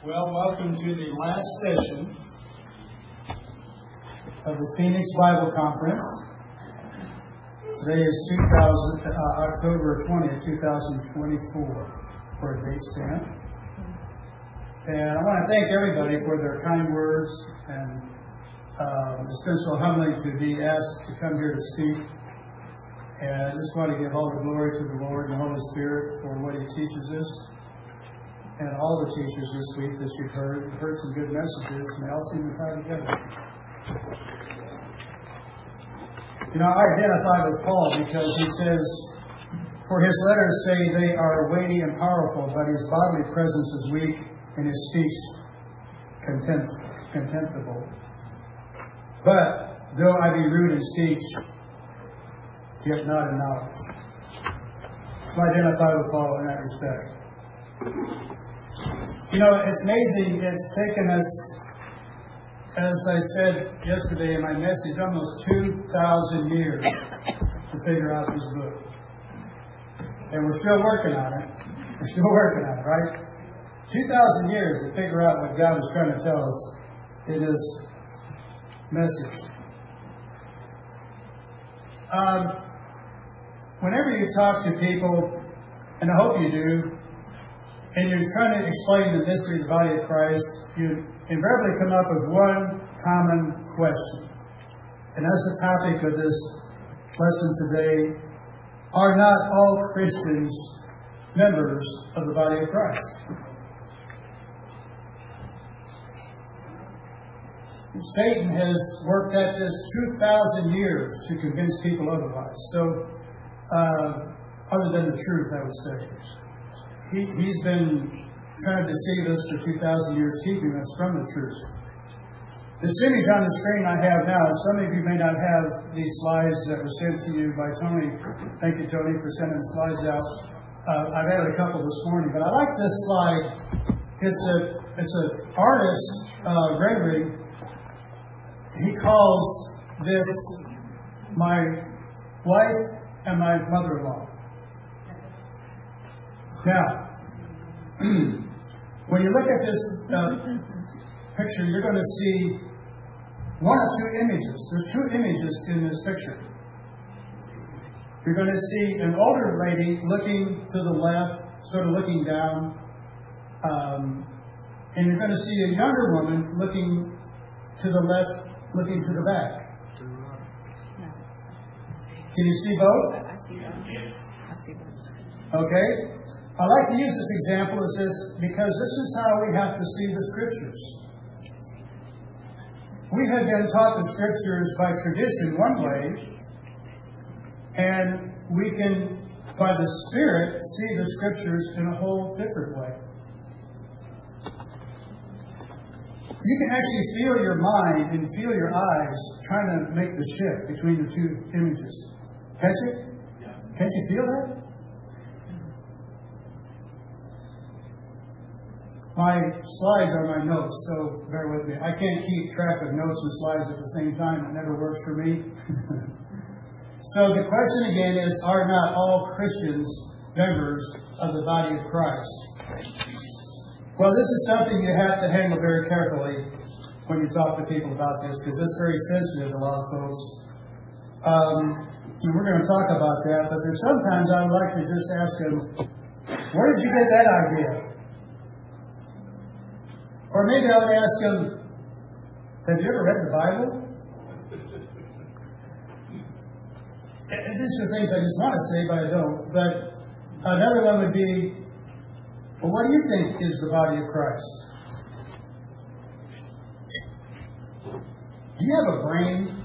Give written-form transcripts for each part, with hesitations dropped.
Well, welcome to the last session of the Phoenix Bible Conference. Today is October 20th, 2024 for a date stamp. And I want to thank everybody for their kind words, and it's been so humbling to be asked to come here to speak. And I just want to give all the glory to the Lord and the Holy Spirit for what He teaches us. And all the teachers this week that you've heard some good messages, and they all seem to tie together. You know, I identify with Paul because he says, for his letters say they are weighty and powerful, but his bodily presence is weak and his speech contemptible. But though I be rude in speech, yet not in knowledge. So I identify with Paul in that respect. You know, it's amazing. It's taken us, as I said yesterday in my message, almost 2,000 years to figure out this book. And we're still working on it. We're still working on it, right? 2,000 years to figure out what God was trying to tell us in His message. Whenever you talk to people, and I hope you do, and you're trying to explain the mystery of the body of Christ, you invariably come up with one common question. And that's the topic of this lesson today. Are not all Christians members of the body of Christ? Satan has worked at this 2,000 years to convince people otherwise. So, other than the truth, I would say. He's been trying to deceive us for 2,000 years, keeping us from the truth. This image on the screen I have now, some of you may not have these slides that were sent to you by Tony. Thank you, Tony, for sending the slides out. I've added a couple this morning, but I like this slide. It's an artist rendering. He calls this my wife and my mother-in-law. Now, when you look at this picture, you're going to see one of two images. There's two images in this picture. You're going to see an older lady looking to the left, sort of looking down, and you're going to see a younger woman looking to the left, looking to the back. Can you see both? I see both. Okay. I like to use this example because this is how we have to see the Scriptures. We have been taught the Scriptures by tradition one way, and we can, by the Spirit, see the Scriptures in a whole different way. You can actually feel your mind and feel your eyes trying to make the shift between the two images. Can't you? Can't you feel that? My slides are my notes, so bear with me. I can't keep track of notes and slides at the same time. It never works for me. So the question again is, are not all Christians members of the body of Christ? Well, this is something you have to handle very carefully when you talk to people about this, because it's very sensitive to a lot of folks. And we're going to talk about that, but there's sometimes I would like to just ask them, where did you get that idea? Or maybe I would ask them, have you ever read the Bible? And these are things I just want to say, but I don't. But another one would be, well, what do you think is the body of Christ? Do you have a brain?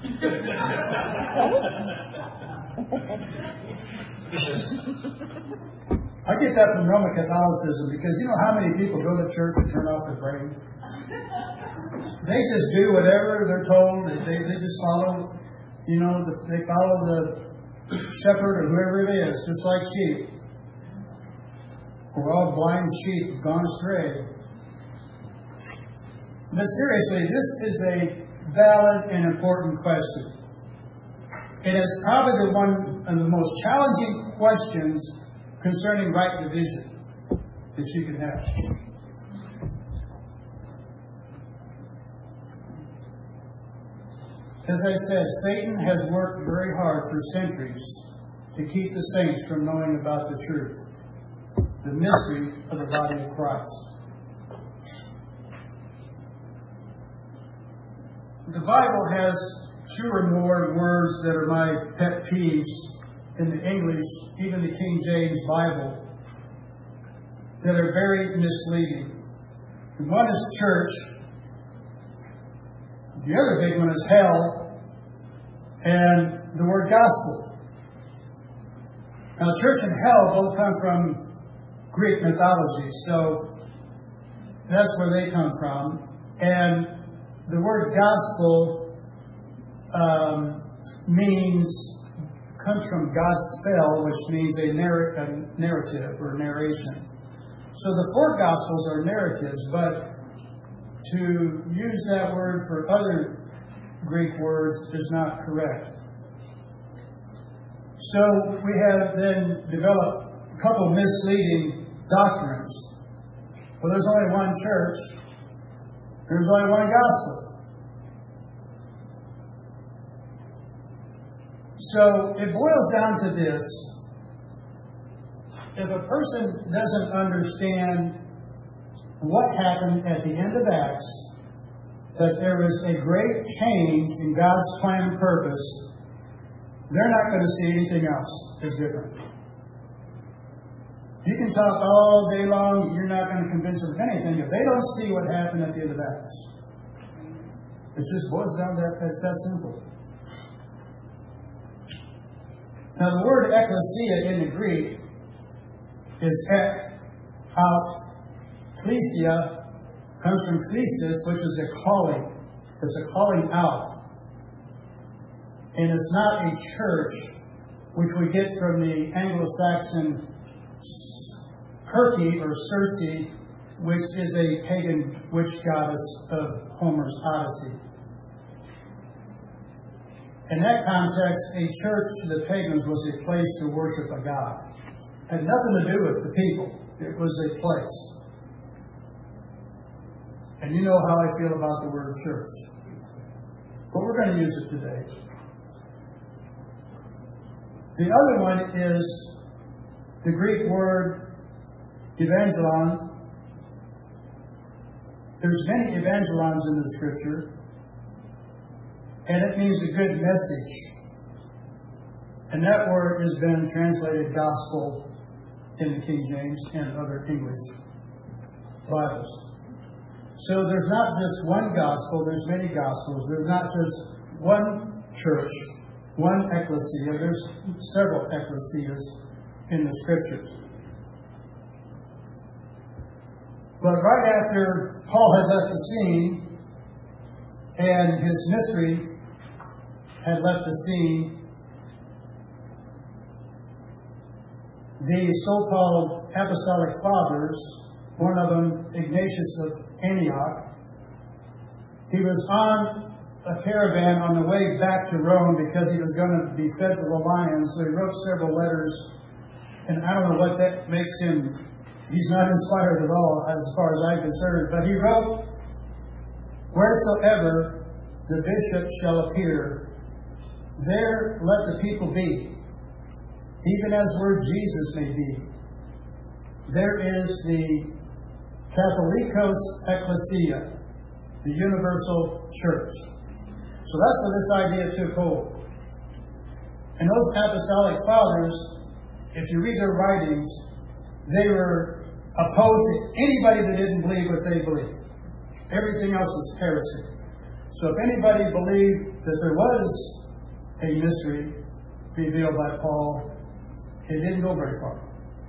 I get that from Roman Catholicism because you know how many people go to church and turn off their brain? They just do whatever they're told. They just follow, they follow the shepherd or whoever it is, just like sheep. We're all blind sheep, gone astray. But seriously, this is a valid and important question. It is probably one of the most challenging questions concerning right division that you can have. As I said, Satan has worked very hard for centuries to keep the saints from knowing about the truth, the mystery of the body of Christ. The Bible has 2 or more words that are my pet peeves in the English, even the King James Bible, that are very misleading. One is church. The other big one is hell, and the word gospel. Now, church and hell both come from Greek mythology, so that's where they come from. And the word gospel comes from God's spell, which means a narrative or narration. So the 4 Gospels are narratives, but to use that word for other Greek words is not correct. So we have then developed a couple misleading doctrines. Well, there's only one church. There's only one gospel. So it boils down to this. If a person doesn't understand what happened at the end of Acts, that there was a great change in God's plan and purpose, they're not going to see anything else as different. You can talk all day long, you're not going to convince them of anything if they don't see what happened at the end of Acts. It just boils down to that. It's that simple. Now, the word ecclesia in the Greek is ek, out. Ecclesia comes from klesis, which is a calling. It's a calling out. And it's not a church, which we get from the Anglo-Saxon Kirke or Circe, which is a pagan witch goddess of Homer's Odyssey. In that context, a church to the pagans was a place to worship a god. It had nothing to do with the people. It was a place. And you know how I feel about the word church. But we're going to use it today. The other one is the Greek word evangelon. There's many evangelons in the Scripture. And it means a good message. And that word has been translated gospel in the King James and other English Bibles. So there's not just one gospel, there's many gospels. There's not just one church, one ecclesia. There's several ecclesias in the Scriptures. But right after Paul had left the scene and his mystery had left the scene, the so-called apostolic fathers, one of them Ignatius of Antioch, he was on a caravan on the way back to Rome because he was going to be fed with the lions. So he wrote several letters, and I don't know what that makes him. He's not inspired at all as far as I'm concerned. But he wrote, "Wheresoever the bishop shall appear, there let the people be, even as where Jesus may be. There is the Catholicos Ecclesia, the universal church." So that's where this idea took hold. And those apostolic fathers, if you read their writings, they were opposed to anybody that didn't believe what they believed. Everything else was heresy. So if anybody believed that there was a mystery revealed by Paul, it didn't go very far.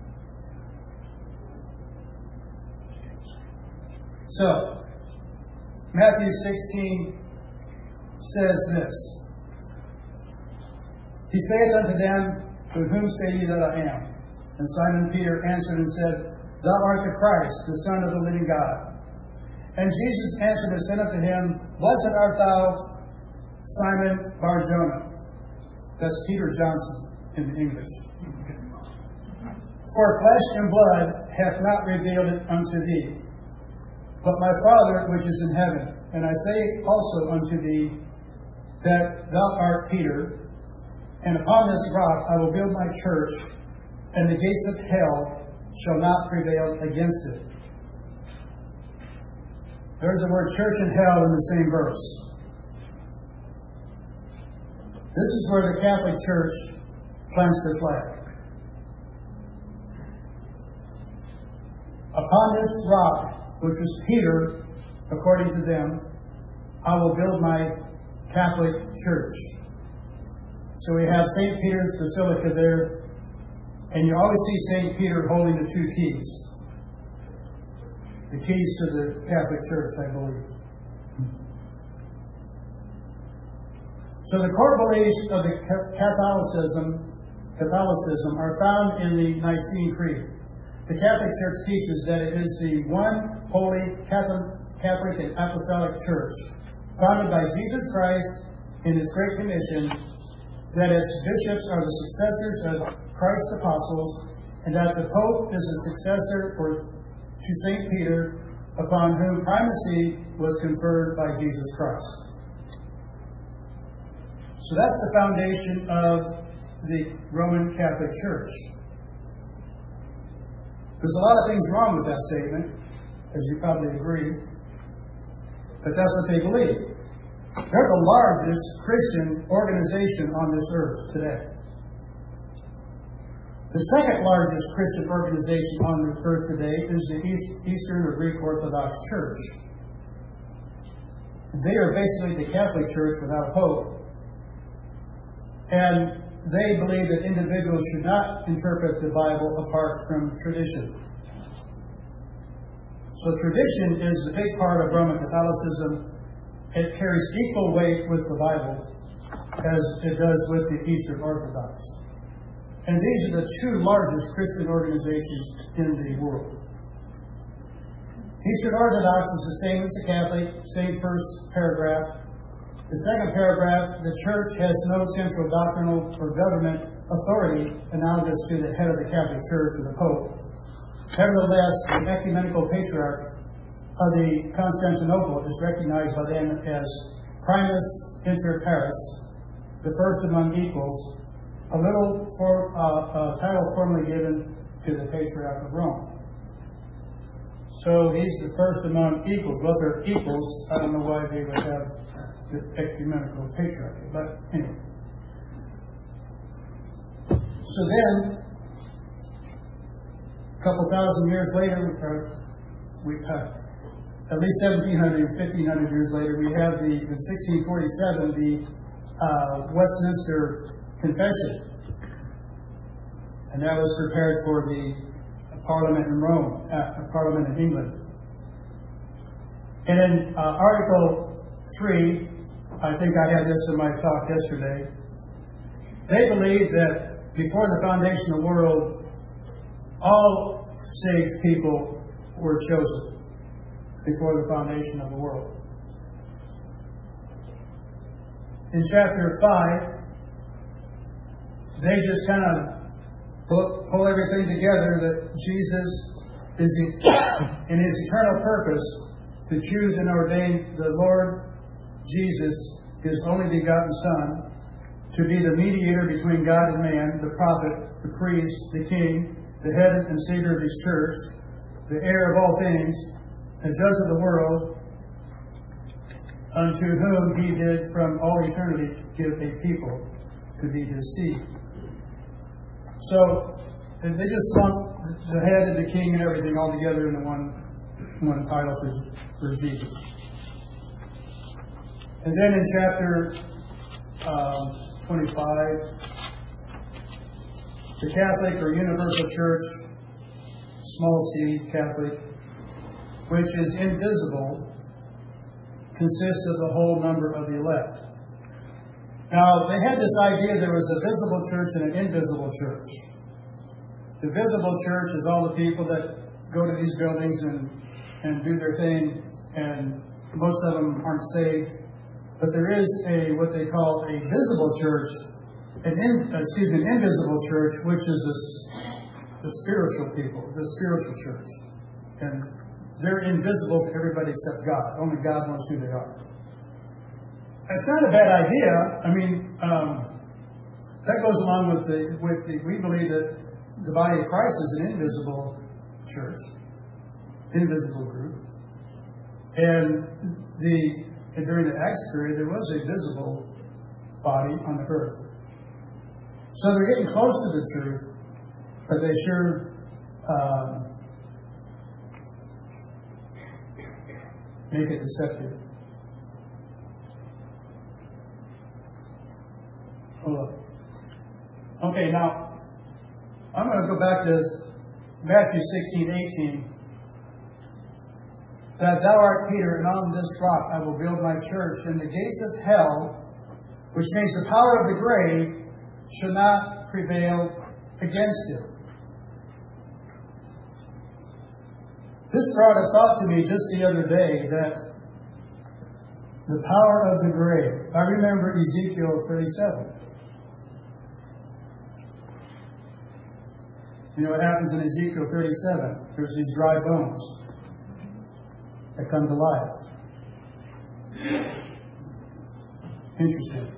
So, Matthew 16 says this. He saith unto them, "To whom say ye that I am?" And Simon Peter answered and said, "Thou art the Christ, the Son of the living God." And Jesus answered and said unto him, "Blessed art thou, Simon Bar-Jonah." That's Peter Johnson in the English. "For flesh and blood hath not revealed it unto thee, but my Father which is in heaven. And I say also unto thee, that thou art Peter, and upon this rock I will build my church, and the gates of hell shall not prevail against it. There's the word church and hell in the same verse. This is where the Catholic Church plants their flag. Upon this rock, which was Peter, according to them, I will build my Catholic Church. So we have St. Peter's Basilica there, and you always see St. Peter holding the two keys. The keys to the Catholic Church, I believe. So the core beliefs of the Catholicism are found in the Nicene Creed. The Catholic Church teaches that it is the one holy Catholic and Apostolic Church, founded by Jesus Christ in His Great Commission, that its bishops are the successors of Christ's apostles, and that the Pope is a successor to St. Peter, upon whom primacy was conferred by Jesus Christ. So that's the foundation of the Roman Catholic Church. There's a lot of things wrong with that statement, as you probably agree, but that's what they believe. They're the largest Christian organization on this earth today. The second largest Christian organization on the earth today is the Eastern or Greek Orthodox Church. They are basically the Catholic Church without a pope. And they believe that individuals should not interpret the Bible apart from tradition. So tradition is the big part of Roman Catholicism. It carries equal weight with the Bible as it does with the Eastern Orthodox. And these are the two largest Christian organizations in the world. Eastern Orthodox is the same as the Catholic, same first paragraph. The second paragraph, the Church has no central doctrinal or government authority analogous to the head of the Catholic Church or the Pope. Nevertheless, the ecumenical patriarch of the Constantinople is recognized by them as primus inter pares, the first among equals, a title formerly given to the Patriarch of Rome. So he's the first among equals. Well, if they're equals, I don't know why they would have the ecumenical patriarchy. But anyway. So then, a couple thousand years later, at least 1,700, 1,500 years later, we have in 1647, the Westminster Confession. And that was prepared for the Parliament in Rome, Parliament in England. And in Article 3, I think I had this in my talk yesterday, they believe that before the foundation of the world, all saved people were chosen before the foundation of the world. In chapter 5, they just kind of pull everything together that Jesus is in His eternal purpose to choose and ordain the Lord Jesus, His only begotten Son, to be the mediator between God and man, the prophet, the priest, the king, the head and Savior of His church, the heir of all things, the judge of the world, unto whom He did from all eternity give a people to be His seed. So they just lump the head and the king and everything all together into one title for Jesus. And then in chapter 25, the Catholic or Universal Church, small c, Catholic, which is invisible, consists of the whole number of the elect. Now, they had this idea there was a visible church and an invisible church. The visible church is all the people that go to these buildings and do their thing, and most of them aren't saved. But there is what they call a visible church, an invisible church, which is the spiritual people, the spiritual church. And they're invisible to everybody except God. Only God knows who they are. It's not a bad idea. I mean, that goes along with we believe that the body of Christ is an invisible church, invisible group. And during the Acts period, there was a visible body on the earth. So they're getting close to the truth, but they sure make it deceptive. Okay, now I'm going to go back to Matthew 16:18. That thou art Peter, and on this rock I will build my church, and the gates of hell, which means the power of the grave, shall not prevail against it. This brought a thought to me just the other day that the power of the grave. I remember Ezekiel 37. You know what happens in Ezekiel 37? There's these dry bones that come to life. Interesting.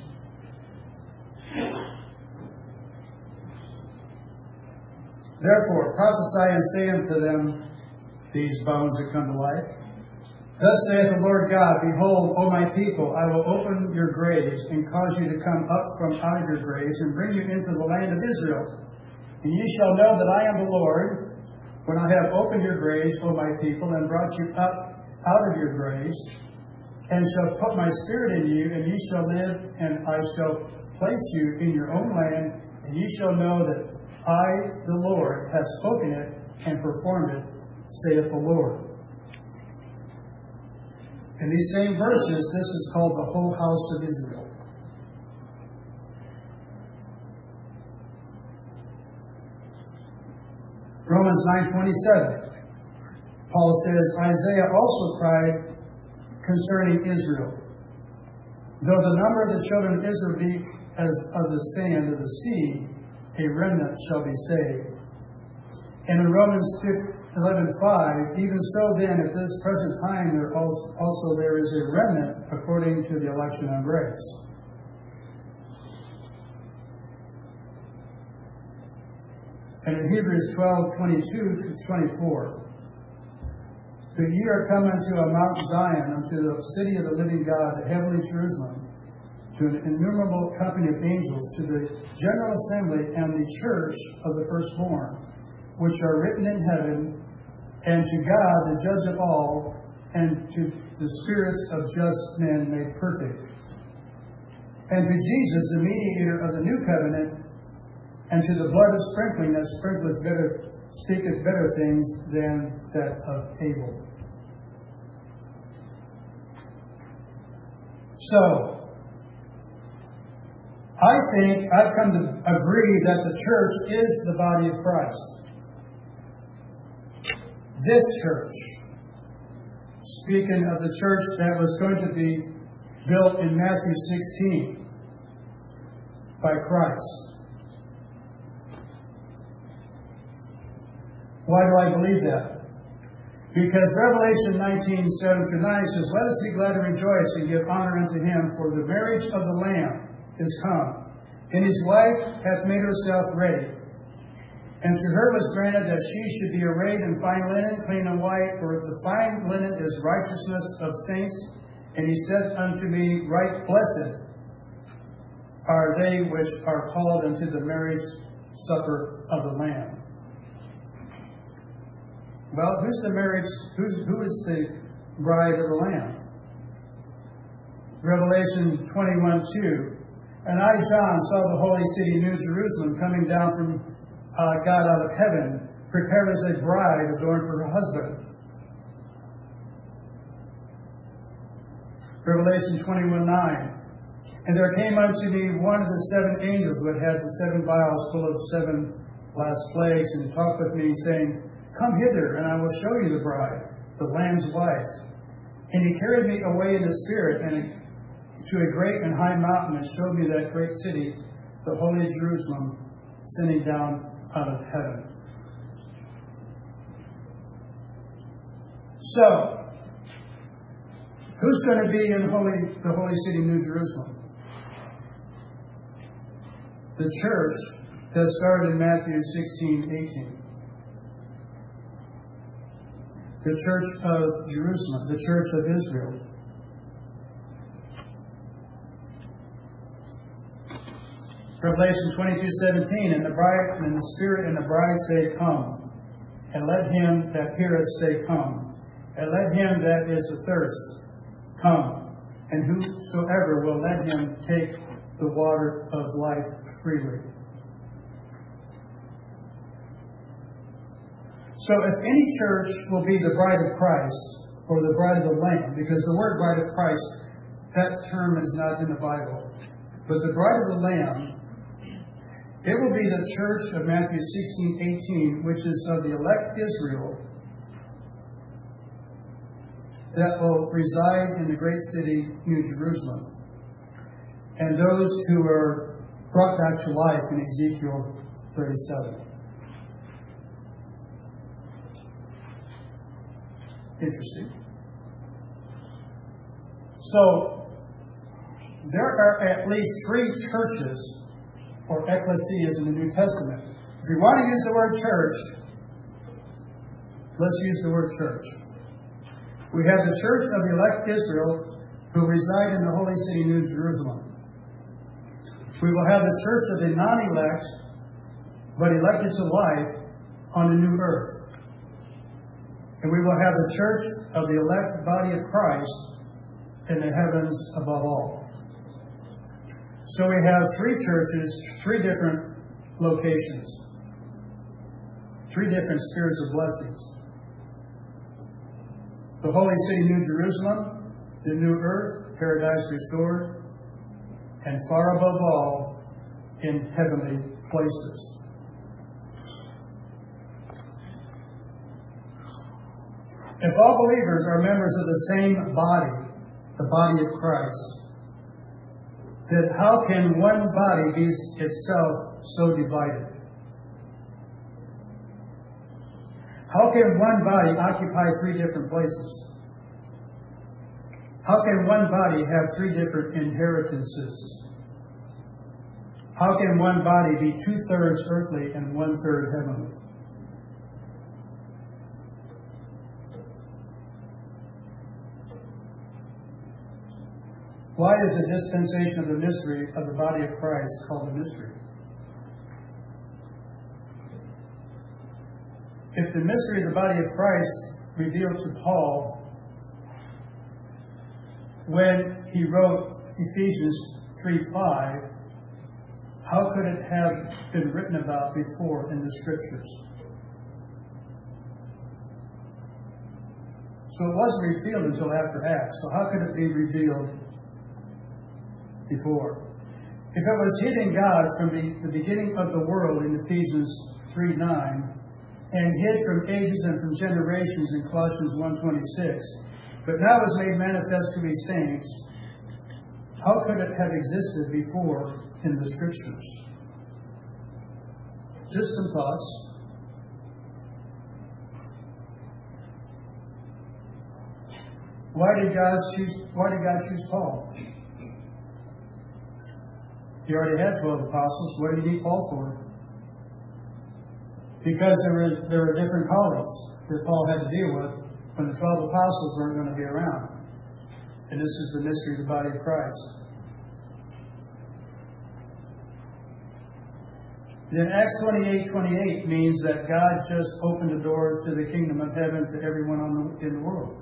Therefore, prophesy and say unto them, these bones that come to life, thus saith the Lord God, behold, O my people, I will open your graves and cause you to come up from out of your graves and bring you into the land of Israel. And ye shall know that I am the Lord, when I have opened your graves, O my people, and brought you up out of your graves, and shall put my spirit in you, and ye shall live, and I shall place you in your own land, and ye shall know that I, the Lord, have spoken it and performed it, saith the Lord. In these same verses, this is called the whole house of Israel. Romans 9:27. Paul says, Isaiah also cried concerning Israel. Though the number of the children of Israel be as of the sand of the sea, a remnant shall be saved. And in Romans 11:5, even so then, at this present time, there is a remnant according to the election of grace. And in Hebrews 12:22-24, but ye are come unto a Mount Zion, unto the city of the living God, the heavenly Jerusalem, to an innumerable company of angels, to the general assembly and the church of the firstborn, which are written in heaven, and to God, the judge of all, and to the spirits of just men made perfect, and to Jesus, the mediator of the new covenant, and to the blood of sprinkling that speaketh better things than that of Abel. So, I think I've come to agree that the church is the body of Christ. This church, speaking of the church that was going to be built in Matthew 16 by Christ. Why do I believe that? Because Revelation 19:7-9 says, let us be glad and rejoice and give honor unto him, for the marriage of the Lamb is come, and his wife hath made herself ready. And to her was granted that she should be arrayed in fine linen, clean and white, for the fine linen is righteousness of saints. And he said unto me, right blessed are they which are called unto the marriage supper of the Lamb. Well, who is the bride of the Lamb? Revelation 21:2. And I, John, saw the holy city, New Jerusalem, coming down from God out of heaven, prepared as a bride adorned for her husband. Revelation 21:9. And there came unto me one of the seven angels who had the 7 vials full of 7 last plagues, and talked with me, saying, come hither, and I will show you the bride, the Lamb's wife. And he carried me away in the spirit, and to a great and high mountain, and showed me that great city, the holy Jerusalem, sending down out of heaven. So, who Who's going to be in the holy city, New Jerusalem? The church that started in Matthew 16:18. The church of Jerusalem, the church of Israel. Revelation 22:17, and the Spirit and the bride say, Come. And let him that heareth say, Come. And let him that is athirst come. And whosoever will, let him take the water of life freely. So if any church will be the bride of Christ, or the bride of the Lamb, because the word bride of Christ, that term is not in the Bible, but the bride of the Lamb, it will be the church of Matthew 16:18, which is of the elect Israel, that will reside in the great city, New Jerusalem. And those who are brought back to life in Ezekiel 37. Interesting. So, there are at least 3 churches or ecclesias in the New Testament. If you want to use the word church, let's use the word church. We have the church of the elect Israel who reside in the holy city, New Jerusalem. We will have the church of the non-elect, but elected to life on the new earth. And we will have the church of the elect body of Christ in the heavens above all. So we have 3 churches, 3 different locations, 3 different spheres of blessings. The holy city, New Jerusalem, the new earth, paradise restored, and far above all, in heavenly places. If all believers are members of the same body, the body of Christ, then how can one body be itself so divided? How can one body occupy 3 different places? How can one body have 3 different inheritances? How can one body be 2/3 earthly and 1/3 heavenly? Why is the dispensation of the mystery of the body of Christ called a mystery? If the mystery of the body of Christ revealed to Paul when he wrote Ephesians 3:5, how could it have been written about before in the Scriptures? So it wasn't revealed until after Acts. So how could it be revealed before? If it was hid in God from the beginning of the world in Ephesians 3:9, and hid from ages and from generations in Colossians 1:26, but now is made manifest to his saints, how could it have existed before in the Scriptures? Just some thoughts. Why did God choose Paul? He already had 12 apostles. What did he need Paul for? Because there were different callings that Paul had to deal with when the 12 apostles weren't going to be around. And this is the mystery of the body of Christ. Then Acts 28:28 means that God just opened the doors to the kingdom of heaven to everyone in the world.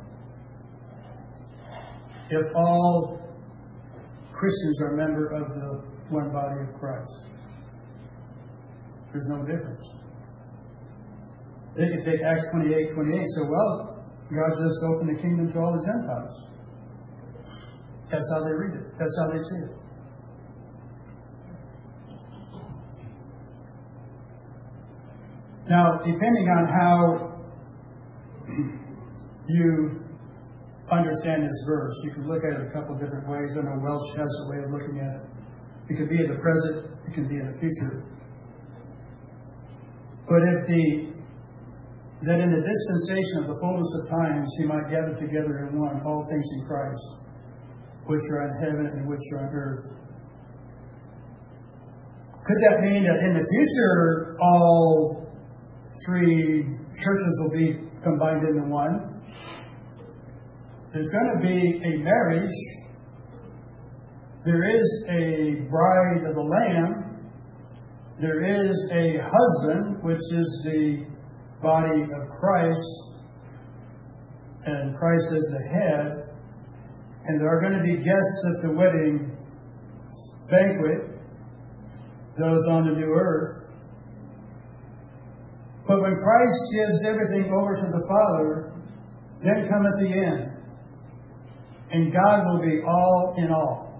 If all Christians are a member of the one body of Christ, there's no difference. They could take Acts 28:28 and say, well, God just opened the kingdom to all the Gentiles. That's how they read it. That's how they see it. Now, depending on how you understand this verse, you can look at it a couple of different ways. I know Welch has a way of looking at it. It could be in the present, it can be in the future. But if the that in the dispensation of the fullness of times he might gather together in one all things in Christ, which are in heaven and which are on earth. Could that mean that in the future all three churches will be combined into one? There's going to be a marriage. There is a bride of the Lamb. There is a husband, which is the body of Christ, and Christ is the head. And there are going to be guests at the wedding banquet, those on the new earth. But when Christ gives everything over to the Father, then cometh the end. And God will be all in all.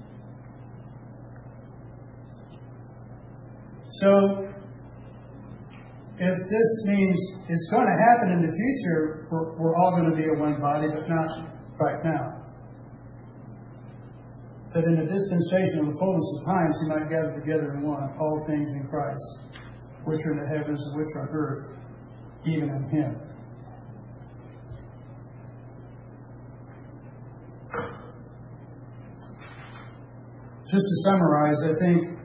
So, if this means it's going to happen in the future, we're all going to be a one body, but not right now. That in the dispensation of the fullness of times, he might gather together in one all things in Christ, which are in the heavens and which are on earth, even in him. Just to summarize, I think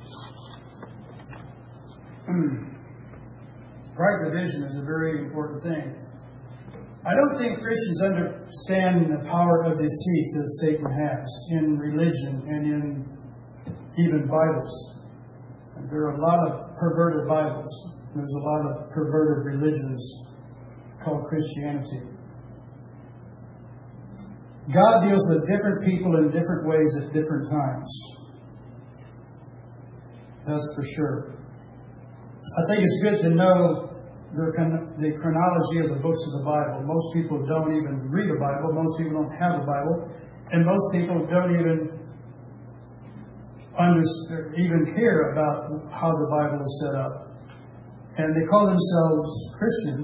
right division is a very important thing. I don't think Christians understand the power of deceit that Satan has in religion and in even Bibles. There are a lot of perverted Bibles. There's a lot of perverted religions called Christianity. God deals with different people in different ways at different times. That's for sure. I think it's good to know the chronology of the books of the Bible. Most people don't even read a Bible. Most people don't have a Bible. And most people don't even care about how the Bible is set up. And they call themselves Christians.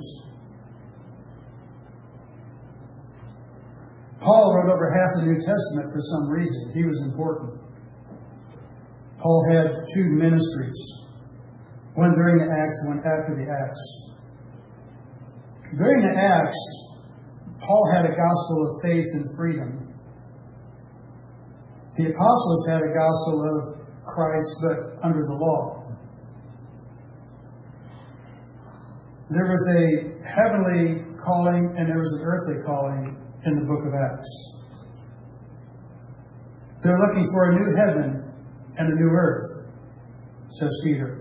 Paul wrote over half the New Testament for some reason. He was important. Paul had two ministries. One during the Acts, one after the Acts. During the Acts, Paul had a gospel of faith and freedom. The apostles had a gospel of Christ, but under the law. There was a heavenly calling and there was an earthly calling in the book of Acts. They're looking for a new heaven and a new earth, says Peter.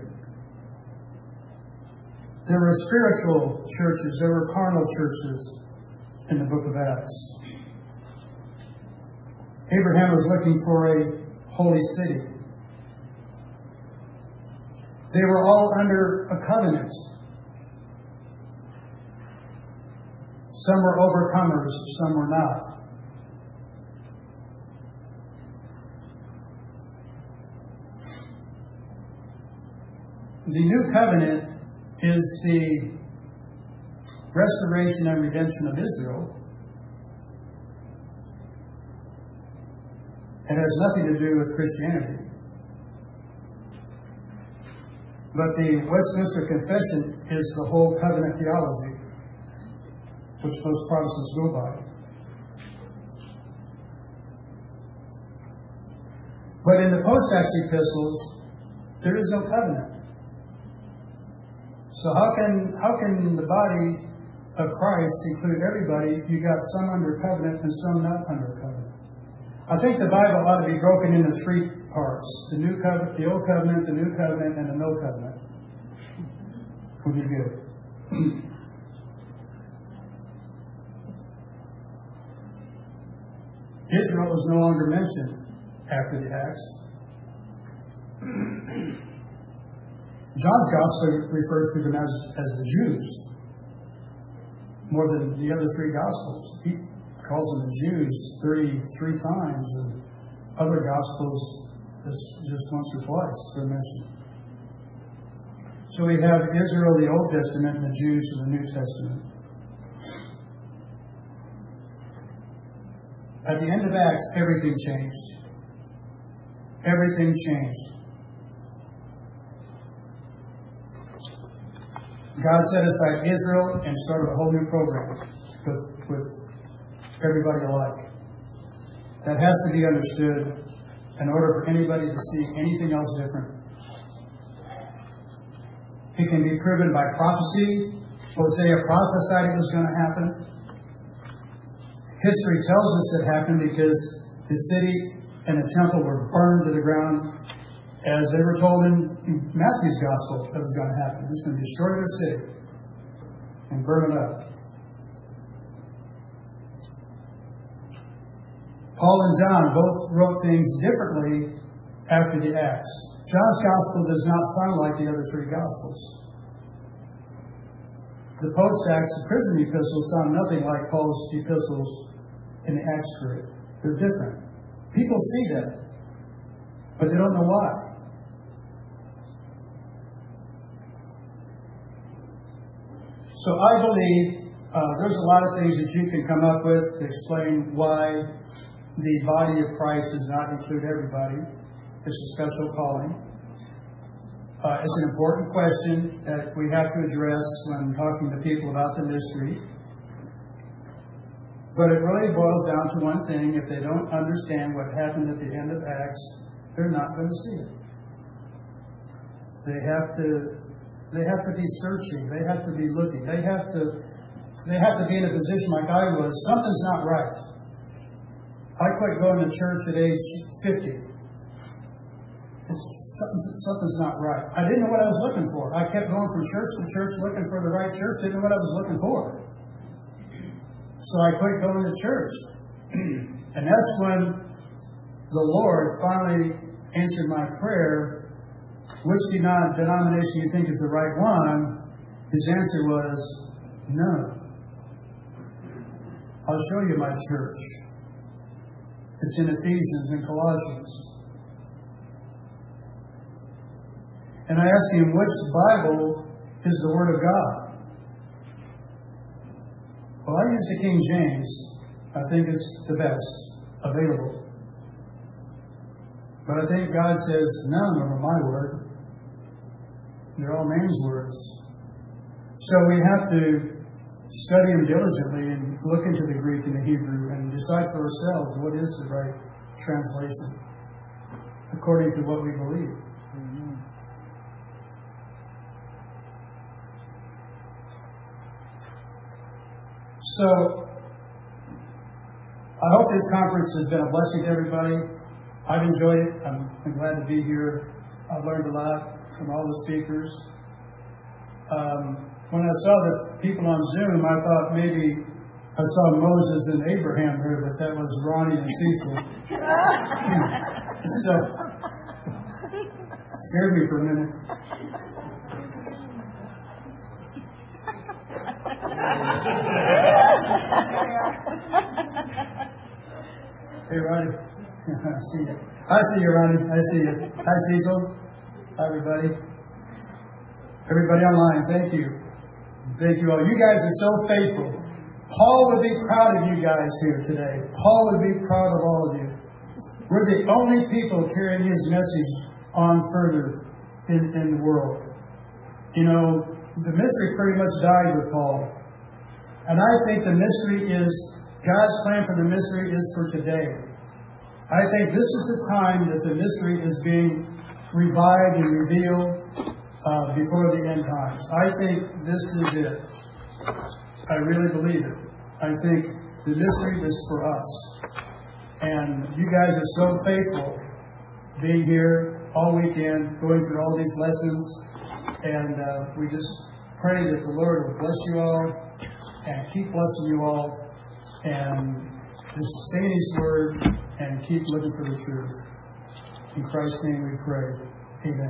There were spiritual churches, there were carnal churches in the book of Acts. Abraham was looking for a holy city. They were all under a covenant. Some were overcomers, some were not. The new covenant is the restoration and redemption of Israel. It has nothing to do with Christianity. But the Westminster Confession is the whole covenant theology, which most Protestants go by. But in the post-Acts epistles, there is no covenant. So how can the body of Christ include everybody? You got some under covenant and some not under covenant. I think the Bible ought to be broken into three parts: the new covenant, the old covenant, the new covenant, and the no covenant. Would be good. Israel was no longer mentioned after the Acts. John's Gospel refers to them as the Jews more than the other three Gospels. He calls them the Jews 33 times, and other Gospels just once or twice they're mentioned. So we have Israel, the Old Testament, and the Jews in the New Testament. At the end of Acts, everything changed. Everything changed. God set aside Israel and started a whole new program with everybody alike. That has to be understood in order for anybody to see anything else different. It can be proven by prophecy. Hosea prophesied it was going to happen. History tells us it happened because the city and the temple were burned to the ground, as they were told in Matthew's gospel that was going to happen. He's going to destroy their city and burn it up. Paul and John both wrote things differently after the Acts. John's gospel does not sound like the other three gospels. The post-Acts, the prison epistles, sound nothing like Paul's epistles in the Acts period. They're different. People see that, but they don't know why. So I believe there's a lot of things that you can come up with to explain why the body of Christ does not include everybody. It's a special calling. It's an important question that we have to address when talking to people about the mystery. But it really boils down to one thing. If they don't understand what happened at the end of Acts, they're not going to see it. They have to be searching. They have to be looking. They have to be in a position like I was. Something's not right. I quit going to church at age 50. Something's not right. I didn't know what I was looking for. I kept going from church to church looking for the right church. Didn't know what I was looking for. So I quit going to church. And that's when the Lord finally answered my prayer, which denomination you think is the right one? His answer was, none. I'll show you my church. It's in Ephesians and Colossians. And I asked him, which Bible is the Word of God? Well, I use the King James. I think it's the best available. But I think God says, none of them are my word. They're all man's words. So we have to study them diligently and look into the Greek and the Hebrew and decide for ourselves what is the right translation according to what we believe. So, I hope this conference has been a blessing to everybody. I've enjoyed it. I'm glad to be here. I've learned a lot from all the speakers. When I saw the people on Zoom, I thought maybe I saw Moses and Abraham here, but that was Ronnie and Cecil. So, it scared me for a minute. Hey, Ronnie. I see you. I see you, Ronnie. I see you. Hi, Cecil. Hi, everybody. Everybody online, thank you. Thank you all. You guys are so faithful. Paul would be proud of you guys here today. Paul would be proud of all of you. We're the only people carrying his message on further in the world. You know, the mystery pretty much died with Paul. And I think the mystery is, God's plan for the mystery is for today. I think this is the time that the mystery is being revived and revealed before the end times. I think this is it. I really believe it. I think the mystery is for us. And you guys are so faithful being here all weekend, going through all these lessons. And we just pray that the Lord will bless you all and keep blessing you all. And just stay in His Word and keep looking for the truth. In Christ's name we pray. Amen.